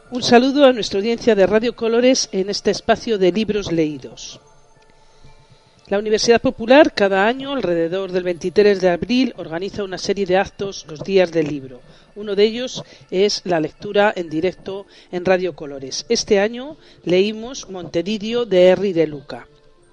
Un saludo a nuestra audiencia de Radio Colores en este espacio de libros leídos. La Universidad Popular cada año, alrededor del 23 de abril, organiza una serie de actos los días del libro. Uno de ellos es la lectura en directo en Radio Colores. Este año leímos Montedidio de Henry de Luca.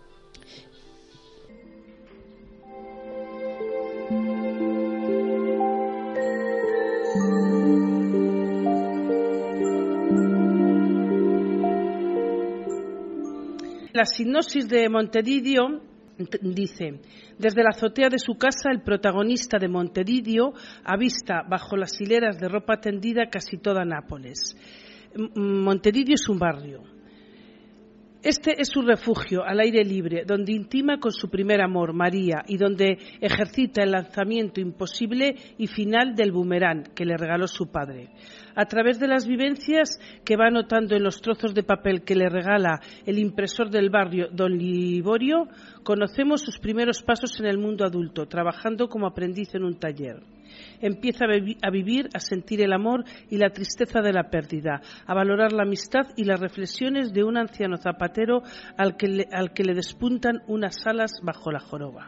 La sinopsis de Montedidio dice: desde la azotea de su casa, el protagonista de Montedidio avista bajo las hileras de ropa tendida casi toda Nápoles. Montedidio es un barrio. Este es su refugio al aire libre, donde intima con su primer amor, María, y donde ejercita el lanzamiento imposible y final del boomerang que le regaló su padre. A través de las vivencias que va anotando en los trozos de papel que le regala el impresor del barrio, don Liborio, conocemos sus primeros pasos en el mundo adulto, trabajando como aprendiz en un taller. Empieza a vivir, a sentir el amor y la tristeza de la pérdida, a valorar la amistad y las reflexiones de un anciano zapatero al que le despuntan unas alas bajo la joroba.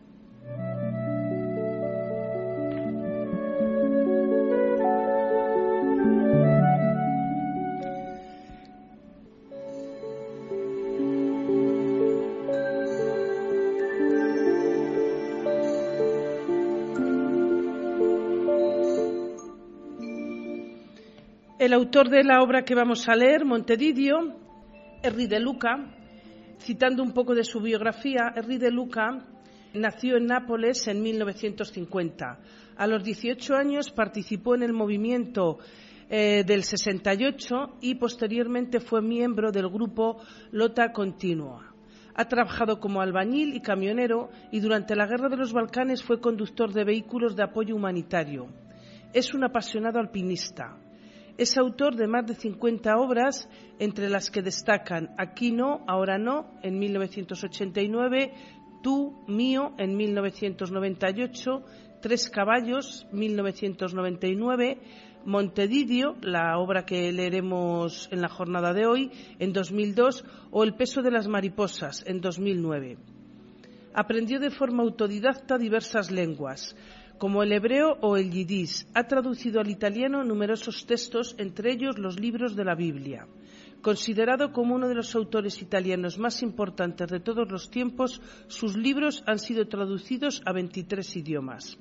El autor de la obra que vamos a leer, Montedidio, Henry de Luca, citando un poco de su biografía, Henry de Luca nació en Nápoles en 1950. A los 18 años participó en el movimiento del 68 y posteriormente fue miembro del grupo Lotta Continua. Ha trabajado como albañil y camionero y durante la Guerra de los Balcanes fue conductor de vehículos de apoyo humanitario. Es un apasionado alpinista. Es autor de más de 50 obras, entre las que destacan Aquí no, ahora no, en 1989, Tú, mío, en 1998, Tres caballos, 1999, Montedidio, la obra que leeremos en la jornada de hoy, en 2002, o El peso de las mariposas, en 2009. Aprendió de forma autodidacta diversas lenguas, como el hebreo o el yidís. Ha traducido al italiano numerosos textos, entre ellos los libros de la Biblia. Considerado como uno de los autores italianos más importantes de todos los tiempos, sus libros han sido traducidos a 23 idiomas.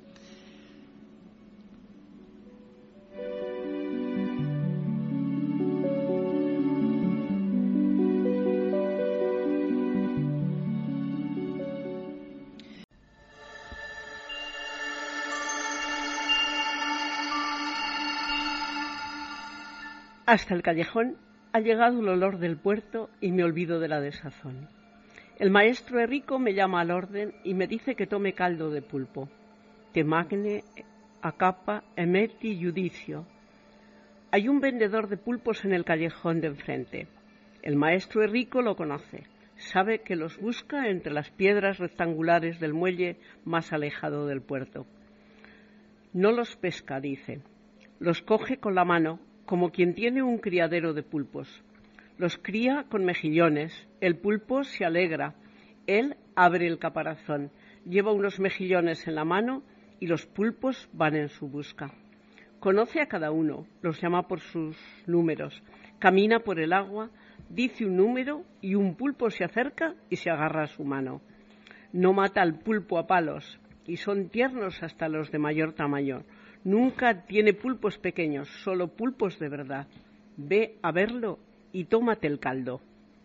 Hasta el callejón ha llegado el olor del puerto y me olvido de la desazón. El maestro Enrico me llama al orden y me dice que tome caldo de pulpo. Te magne, a capa, emeti judicio. Hay un vendedor de pulpos en el callejón de enfrente. El maestro Enrico lo conoce. Sabe que los busca entre las piedras rectangulares del muelle más alejado del puerto. No los pesca, dice. Los coge con la mano, como quien tiene un criadero de pulpos. Los cría con mejillones. El pulpo se alegra. Él abre el caparazón, lleva unos mejillones en la mano y los pulpos van en su busca. Conoce a cada uno, los llama por sus números. Camina por el agua, dice un número y un pulpo se acerca y se agarra a su mano. No mata al pulpo a palos y son tiernos hasta los de mayor tamaño. Nunca tiene pulpos pequeños, solo pulpos de verdad. Ve a verlo y tómate el caldo.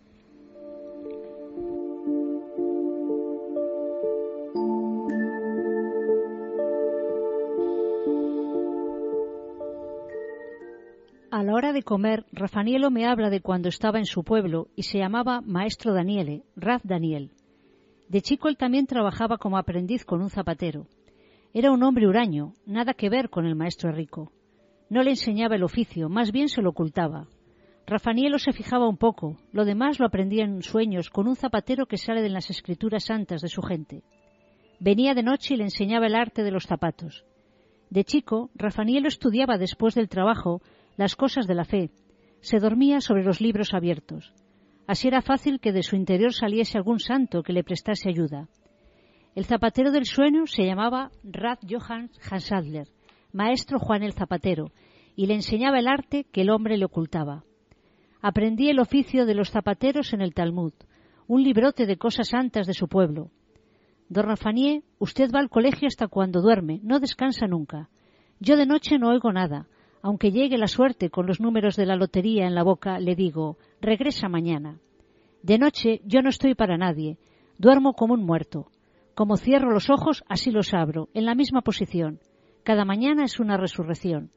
A la hora de comer, Raffaaniello me habla de cuando estaba en su pueblo y se llamaba Maestro Daniele, Rav Daniel. De chico él también trabajaba como aprendiz con un zapatero. Era un hombre huraño, nada que ver con el maestro Enrico. No le enseñaba el oficio, más bien se lo ocultaba. Raffaaniello se fijaba un poco, lo demás lo aprendía en sueños con un zapatero que sale de las escrituras santas de su gente. Venía de noche y le enseñaba el arte de los zapatos. De chico, Raffaaniello estudiaba después del trabajo las cosas de la fe. Se dormía sobre los libros abiertos. Así era fácil que de su interior saliese algún santo que le prestase ayuda. El zapatero del sueño se llamaba Rath Johann Hansadler, maestro Juan el Zapatero, y le enseñaba el arte que el hombre le ocultaba. Aprendí el oficio de los zapateros en el Talmud, un librote de cosas santas de su pueblo. Don Rafanié, usted va al colegio hasta cuando duerme, no descansa nunca. Yo de noche no oigo nada. Aunque llegue la suerte con los números de la lotería en la boca, le digo, regresa mañana. De noche yo no estoy para nadie, duermo como un muerto. Como cierro los ojos, así los abro, en la misma posición. Cada mañana es una resurrección.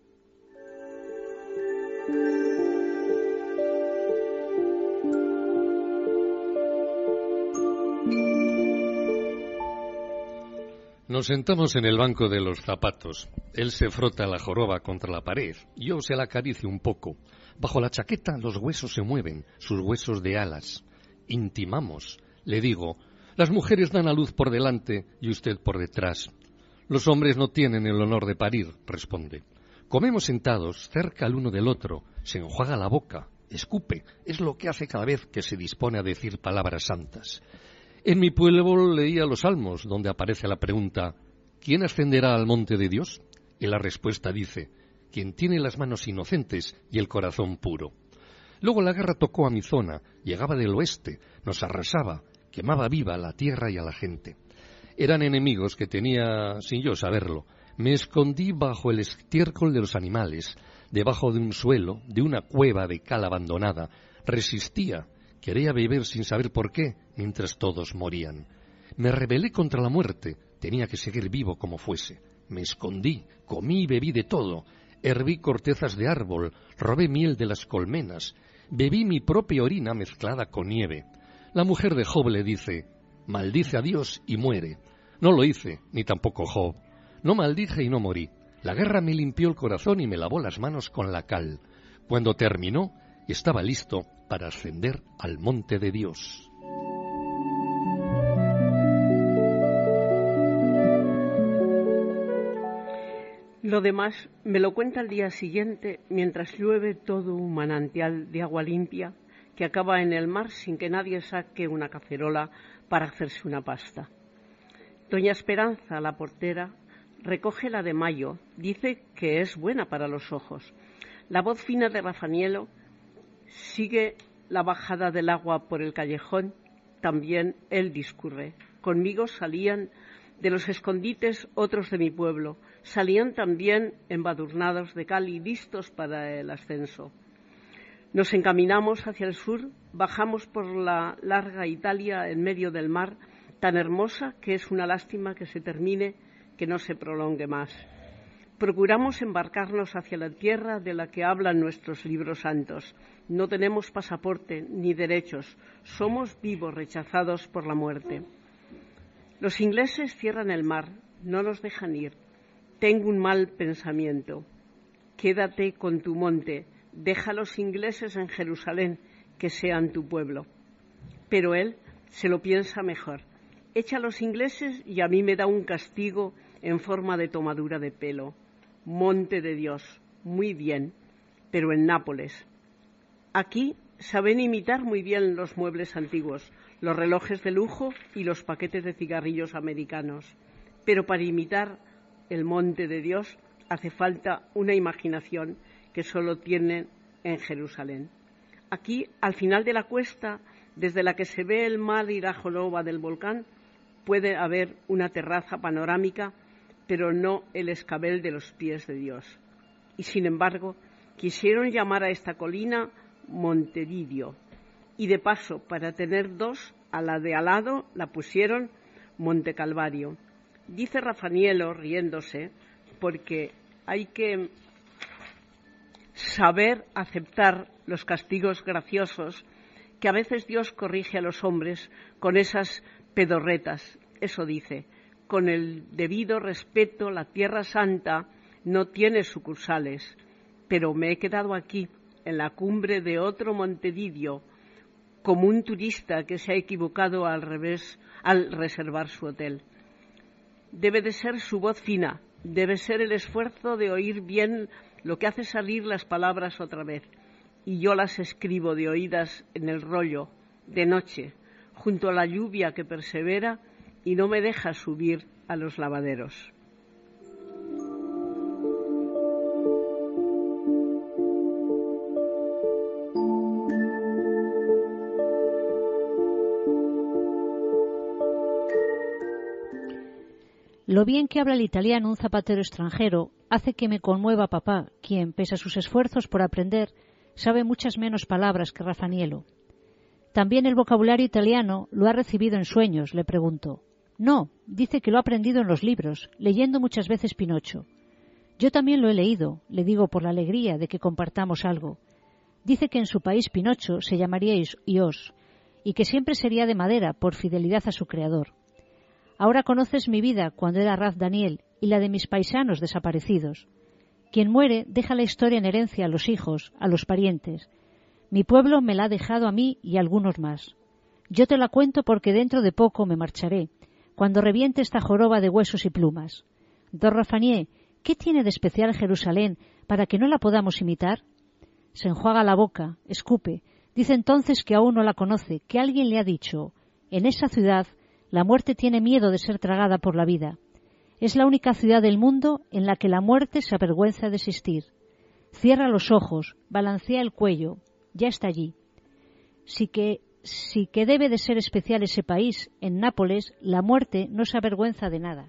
Nos sentamos en el banco de los zapatos. Él se frota la joroba contra la pared. Yo se la acaricio un poco. Bajo la chaqueta los huesos se mueven, sus huesos de alas. Intimamos. Le digo, las mujeres dan a luz por delante y usted por detrás. Los hombres no tienen el honor de parir, responde. Comemos sentados, cerca el uno del otro. Se enjuaga la boca, escupe. Es lo que hace cada vez que se dispone a decir palabras santas. En mi pueblo leía los Salmos, donde aparece la pregunta, ¿quién ascenderá al monte de Dios? Y la respuesta dice, quien tiene las manos inocentes y el corazón puro. Luego la guerra tocó a mi zona, llegaba del oeste, nos arrasaba, quemaba viva la tierra y a la gente. Eran enemigos que tenía, sin yo saberlo. Me escondí bajo el estiércol de los animales, debajo de un suelo, de una cueva de cal abandonada. Resistía. Quería beber sin saber por qué, mientras todos morían. Me rebelé contra la muerte, tenía que seguir vivo como fuese. Me escondí, comí y bebí de todo. Herví cortezas de árbol, robé miel de las colmenas, bebí mi propia orina mezclada con nieve. La mujer de Job le dice, maldice a Dios y muere. No lo hice, ni tampoco Job. No maldije y no morí. La guerra me limpió el corazón y me lavó las manos con la cal. Cuando terminó, estaba listo para ascender al monte de Dios. Lo demás me lo cuenta al día siguiente mientras llueve todo un manantial de agua limpia que acaba en el mar sin que nadie saque una cacerola para hacerse una pasta. Doña Esperanza, la portera, recoge la de mayo, dice que es buena para los ojos. La voz fina de Rafanielo sigue la bajada del agua por el callejón, también él discurre. Conmigo salían de los escondites otros de mi pueblo, salían también embadurnados de cal y listos para el ascenso. Nos encaminamos hacia el sur, bajamos por la larga Italia en medio del mar, tan hermosa que es una lástima que se termine, que no se prolongue más. Procuramos embarcarnos hacia la tierra de la que hablan nuestros libros santos. No tenemos pasaporte ni derechos, somos vivos rechazados por la muerte. Los ingleses cierran el mar, no nos dejan ir. Tengo un mal pensamiento. Quédate con tu monte, deja a los ingleses en Jerusalén, que sean tu pueblo. Pero él se lo piensa mejor. Echa a los ingleses y a mí me da un castigo en forma de tomadura de pelo. Monte de Dios, muy bien, pero en Nápoles. Aquí saben imitar muy bien los muebles antiguos, los relojes de lujo y los paquetes de cigarrillos americanos. Pero para imitar el Monte de Dios hace falta una imaginación que solo tienen en Jerusalén. Aquí, al final de la cuesta, desde la que se ve el mar y la joroba del volcán, puede haber una terraza panorámica, pero no el escabel de los pies de Dios. Y sin embargo, quisieron llamar a esta colina Montevidio. Y de paso, para tener dos, a la de al lado la pusieron Monte Calvario. Dice Rafanielo, riéndose, porque hay que saber aceptar los castigos graciosos que a veces Dios corrige a los hombres con esas pedorretas. Eso dice, con el debido respeto, la Tierra Santa no tiene sucursales, pero me he quedado aquí, en la cumbre de otro Montevidio, como un turista que se ha equivocado al revés al reservar su hotel. Debe de ser su voz fina, debe ser el esfuerzo de oír bien lo que hace salir las palabras otra vez. y yo las escribo de oídas en el rollo, de noche, junto a la lluvia que persevera y no me deja subir a los lavaderos. Lo bien que habla el italiano un zapatero extranjero hace que me conmueva papá, quien, pese a sus esfuerzos por aprender, sabe muchas menos palabras que Raffaello. ¿También el vocabulario italiano lo ha recibido en sueños?, le pregunto. No, dice que lo ha aprendido en los libros, leyendo muchas veces Pinocho. Yo también lo he leído, le digo por la alegría de que compartamos algo. Dice que en su país Pinocho se llamaría Ios, y que siempre sería de madera por fidelidad a su creador. Ahora conoces mi vida cuando era Rath Daniel y la de mis paisanos desaparecidos. Quien muere deja la historia en herencia a los hijos, a los parientes. Mi pueblo me la ha dejado a mí y a algunos más. Yo te la cuento porque dentro de poco me marcharé, cuando reviente esta joroba de huesos y plumas. Don Raffaello, ¿qué tiene de especial Jerusalén para que no la podamos imitar? Se enjuaga la boca, escupe. Dice entonces que aún no la conoce, que alguien le ha dicho: en esa ciudad la muerte tiene miedo de ser tragada por la vida. Es la única ciudad del mundo en la que la muerte se avergüenza de existir. Cierra los ojos, balancea el cuello, ya está allí. Sí que debe de ser especial ese país, en Nápoles, la muerte no se avergüenza de nada.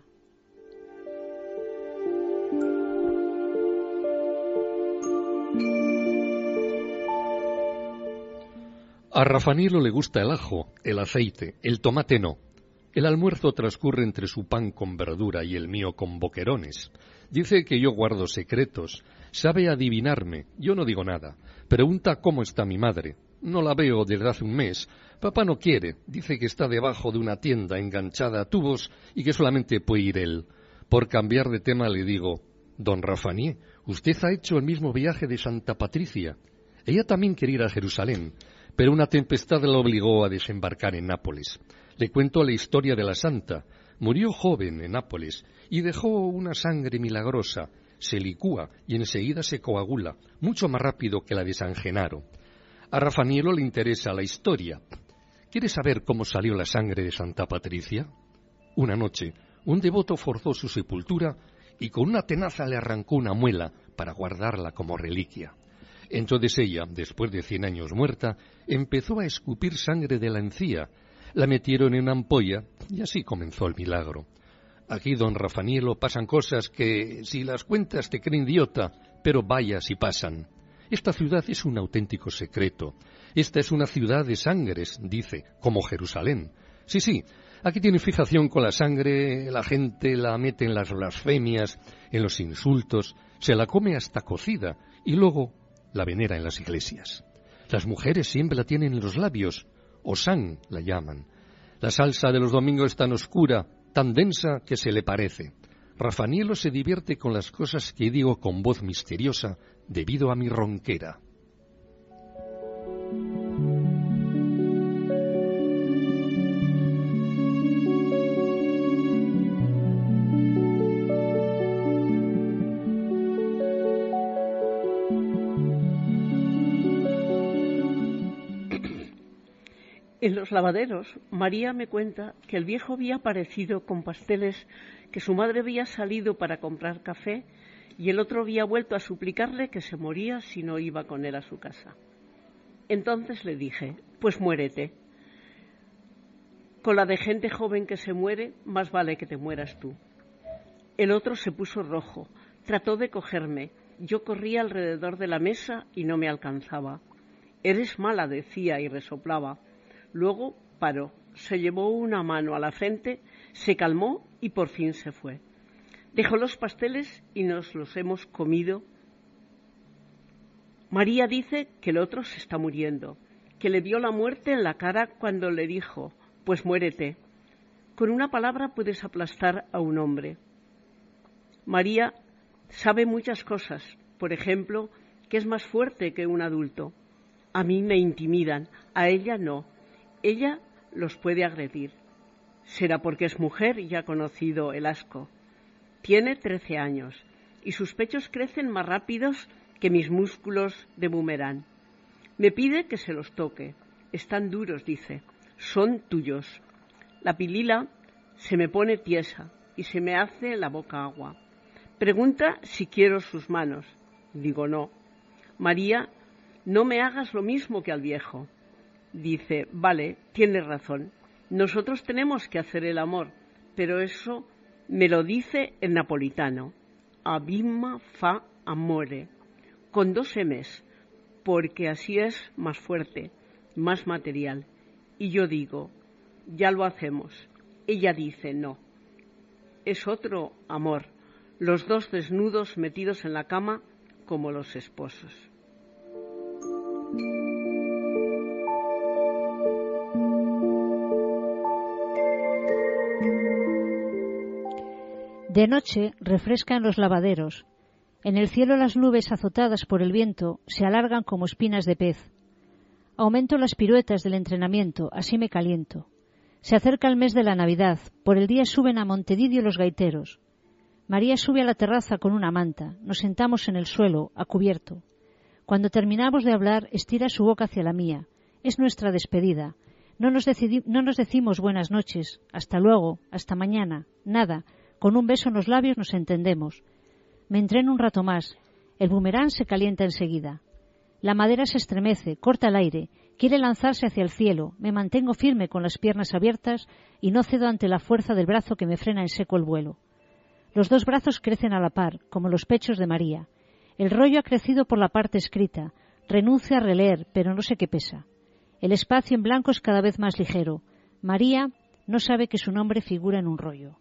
A Raffaello le gusta el ajo, el aceite, el tomate no. El almuerzo transcurre entre su pan con verdura y el mío con boquerones. Dice que yo guardo secretos, sabe adivinarme, yo no digo nada. Pregunta cómo está mi madre. No la veo desde hace un mes. Papá no quiere, dice que está debajo de una tienda enganchada a tubos y que solamente puede ir él. Por cambiar de tema le digo: don Raffaello, usted ha hecho el mismo viaje de Santa Patricia. Ella también quería ir a Jerusalén, pero una tempestad la obligó a desembarcar en Nápoles. Le cuento la historia de la santa. Murió joven en Nápoles y dejó una sangre milagrosa. Se licúa y enseguida se coagula, mucho más rápido que la de San Genaro. A Raffaello le interesa la historia. ¿Quiere saber cómo salió la sangre de Santa Patricia? Una noche, un devoto forzó su sepultura y con una tenaza le arrancó una muela para guardarla como reliquia. Entonces ella, después de 100 años muerta, empezó a escupir sangre de la encía. La metieron en una ampolla y así comenzó el milagro. Aquí, don Raffaello, pasan cosas que, si las cuentas, te creen idiota, pero vaya si pasan. Esta ciudad es un auténtico secreto. Esta es una ciudad de sangres, dice, como Jerusalén. Sí, aquí tiene fijación con la sangre, la gente la mete en las blasfemias, en los insultos, se la come hasta cocida y luego la venera en las iglesias. Las mujeres siempre la tienen en los labios, Osán la llaman. La salsa de los domingos es tan oscura, tan densa que se le parece. Raffaello se divierte con las cosas que digo con voz misteriosa debido a mi ronquera. En los lavaderos, María me cuenta que el viejo había aparecido con pasteles, que su madre había salido para comprar café y el otro había vuelto a suplicarle que se moría si no iba con él a su casa. Entonces le dije: pues muérete. Con la de gente joven que se muere, más vale que te mueras tú. El otro se puso rojo, trató de cogerme. Yo corría alrededor de la mesa y no me alcanzaba. Eres mala, decía y resoplaba. Luego paró, se llevó una mano a la frente, se calmó y por fin se fue. Dejó los pasteles y nos los hemos comido. María dice que el otro se está muriendo, que le vio la muerte en la cara cuando le dijo: pues muérete. Con una palabra puedes aplastar a un hombre. María sabe muchas cosas, por ejemplo, que es más fuerte que un adulto. A mí me intimidan, a ella no. Ella los puede agredir. Será porque es mujer y ha conocido el asco. Tiene 13 años y sus pechos crecen más rápidos que mis músculos de boomerang. Me pide que se los toque. Están duros, dice. Son tuyos. La pilila se me pone tiesa y se me hace la boca agua. Pregunta si quiero sus manos. Digo no. María, no me hagas lo mismo que al viejo. Dice, vale, tienes razón. Nosotros tenemos que hacer el amor, pero eso me lo dice el napolitano. Abimma fa amore, con 2 M's, porque así es más fuerte, más material. Y yo digo, ya lo hacemos. Ella dice, no. Es otro amor, los 2 desnudos metidos en la cama como los esposos. De noche refresca en los lavaderos. En el cielo las nubes azotadas por el viento se alargan como espinas de pez. Aumento las piruetas del entrenamiento, así me caliento. Se acerca el mes de la Navidad, por el día suben a Montedidio los gaiteros. María sube a la terraza con una manta, nos sentamos en el suelo, a cubierto. Cuando terminamos de hablar, estira su boca hacia la mía. Es nuestra despedida. No nos decimos buenas noches, hasta luego, hasta mañana, nada. Con un beso en los labios nos entendemos. Me entreno un rato más. El bumerán se calienta enseguida. La madera se estremece, corta el aire, quiere lanzarse hacia el cielo. Me mantengo firme con las piernas abiertas y no cedo ante la fuerza del brazo que me frena en seco el vuelo. Los 2 brazos crecen a la par, como los pechos de María. El rollo ha crecido por la parte escrita. Renuncio a releer, pero no sé qué pesa. El espacio en blanco es cada vez más ligero. María no sabe que su nombre figura en un rollo.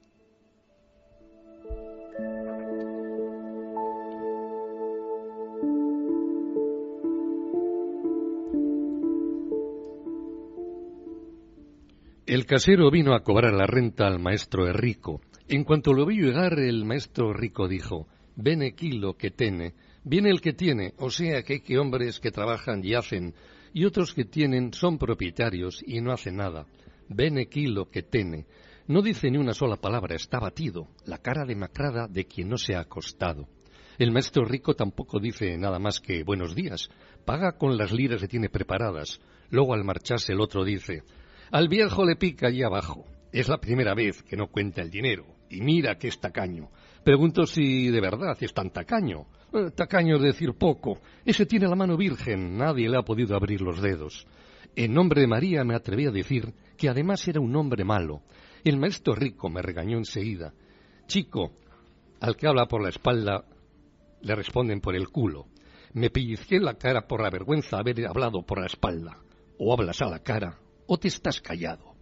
El casero vino a cobrar la renta al maestro Enrico. En cuanto lo vio llegar, el maestro Enrico dijo, «Bene chi lo que tiene, viene el que tiene, o sea que hay que hombres que trabajan y hacen, y otros que tienen son propietarios y no hacen nada. Bene chi lo que tiene». No dice ni una sola palabra, está batido, la cara demacrada de quien no se ha acostado. El maestro Rico tampoco dice nada más que buenos días, paga con las liras que tiene preparadas. Luego al marcharse el otro dice, «Al viejo le pica allí abajo. Es la primera vez que no cuenta el dinero. Y mira que es tacaño. Pregunto si de verdad es tan tacaño. Tacaño es decir poco. Ese tiene la mano virgen. Nadie le ha podido abrir los dedos. En nombre de María me atreví a decir que además era un hombre malo. El maestro Rico me regañó enseguida. Chico, al que habla por la espalda, le responden por el culo. Me pellizqué la cara por la vergüenza de haber hablado por la espalda. O hablas a la cara, o te estás callado.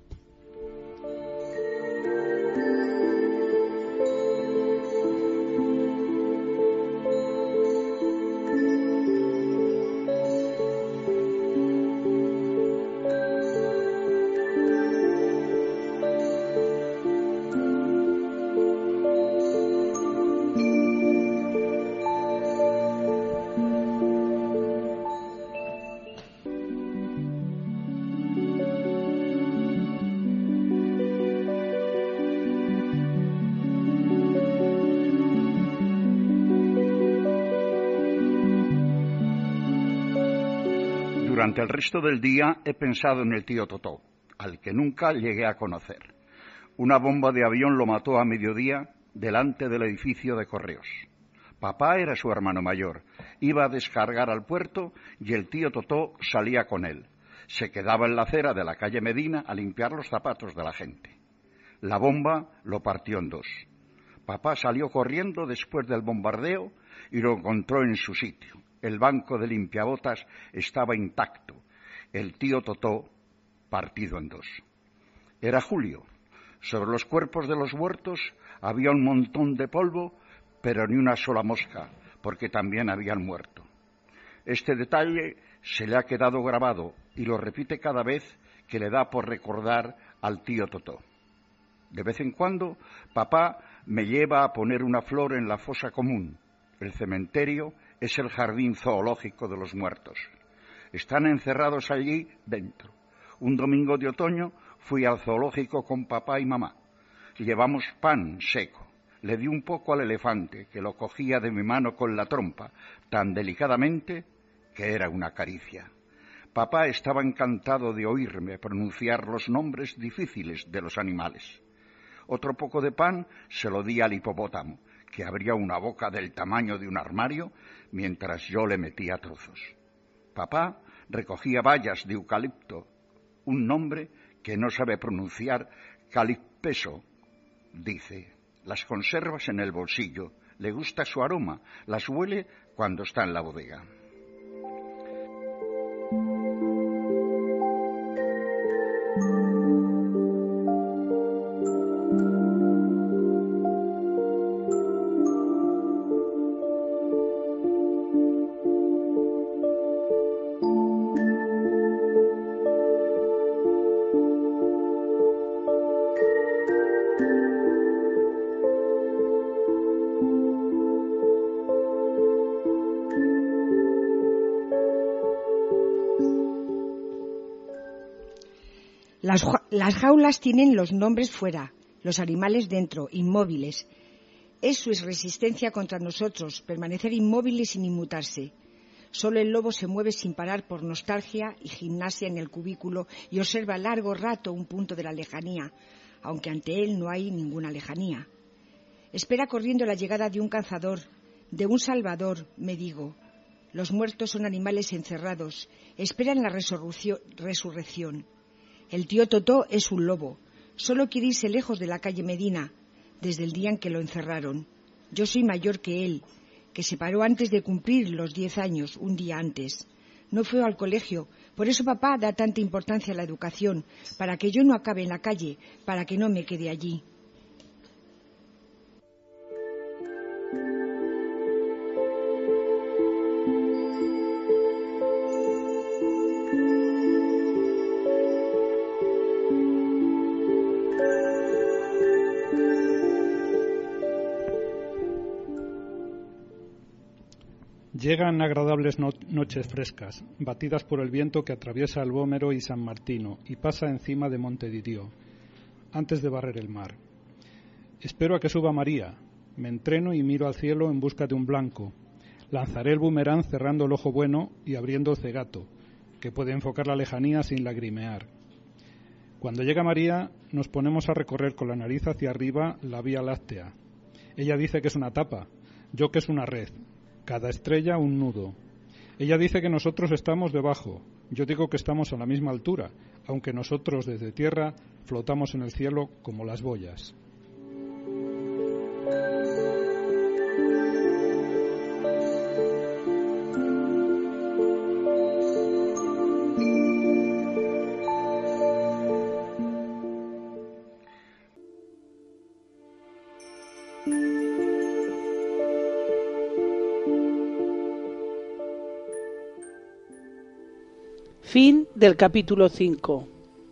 Durante el resto del día he pensado en el tío Totó, al que nunca llegué a conocer. Una bomba de avión lo mató a mediodía delante del edificio de correos. Papá era su hermano mayor, iba a descargar al puerto y el tío Totó salía con él. Se quedaba en la acera de la calle Medina a limpiar los zapatos de la gente. La bomba lo partió en 2. Papá salió corriendo después del bombardeo y lo encontró en su sitio. El banco de limpiabotas estaba intacto, el tío Totó partido en 2. Era julio. Sobre los cuerpos de los muertos había un montón de polvo, pero ni una sola mosca, porque también habían muerto. Este detalle se le ha quedado grabado y lo repite cada vez que le da por recordar al tío Totó. De vez en cuando, papá me lleva a poner una flor en la fosa común. El cementerio es el jardín zoológico de los muertos. Están encerrados allí dentro. Un domingo de otoño fui al zoológico con papá y mamá. Llevamos pan seco. Le di un poco al elefante, que lo cogía de mi mano con la trompa, tan delicadamente que era una caricia. Papá estaba encantado de oírme pronunciar los nombres difíciles de los animales. Otro poco de pan se lo di al hipopótamo, que abría una boca del tamaño de un armario mientras yo le metía trozos. Papá recogía bayas de eucalipto, un nombre que no sabe pronunciar, calippeso, dice. Las conservas en el bolsillo, le gusta su aroma, las huele cuando está en la bodega. Las jaulas tienen los nombres fuera, los animales dentro, inmóviles. Es su resistencia contra nosotros, permanecer inmóviles sin inmutarse. Solo el lobo se mueve sin parar por nostalgia y gimnasia en el cubículo y observa largo rato un punto de la lejanía, aunque ante él no hay ninguna lejanía. Espera corriendo la llegada de un cazador, de un salvador, me digo. Los muertos son animales encerrados, esperan la resurrección. El tío Totó es un lobo. Solo quiere irse lejos de la calle Medina, desde el día en que lo encerraron. Yo soy mayor que él, que se paró antes de cumplir los 10 años, un día antes. No fue al colegio, por eso papá da tanta importancia a la educación, para que yo no acabe en la calle, para que no me quede allí. Llegan agradables noches frescas, batidas por el viento que atraviesa el Bómero y San Martino y pasa encima de Montedidió, antes de barrer el mar. Espero a que suba María. Me entreno y miro al cielo en busca de un blanco. Lanzaré el boomerang cerrando el ojo bueno y abriendo el cegato, que puede enfocar la lejanía sin lagrimear. Cuando llega María, nos ponemos a recorrer con la nariz hacia arriba la Vía Láctea. Ella dice que es una tapa, yo que es una red. Cada estrella un nudo. Ella dice que nosotros estamos debajo. Yo digo que estamos a la misma altura, aunque nosotros desde tierra flotamos en el cielo como las boyas. Fin del capítulo 5.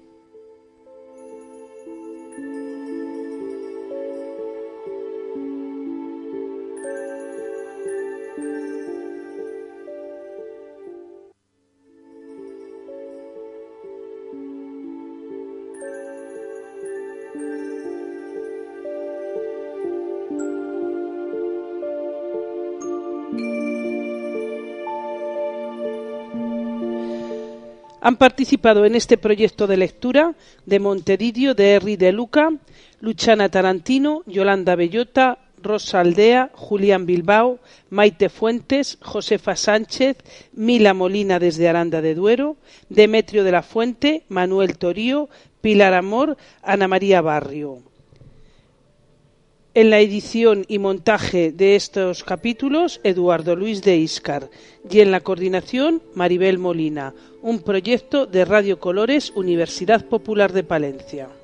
Han participado en este proyecto de lectura de Montedidio de Henry de Luca, Luciana Tarantino, Yolanda Bellota, Rosa Aldea, Julián Bilbao, Maite Fuentes, Josefa Sánchez, Mila Molina desde Aranda de Duero, Demetrio de la Fuente, Manuel Torío, Pilar Amor, Ana María Barrio. En la edición y montaje de estos capítulos, Eduardo Luis de Íscar, y en la coordinación, Maribel Molina, un proyecto de Radio Colores, Universidad Popular de Palencia.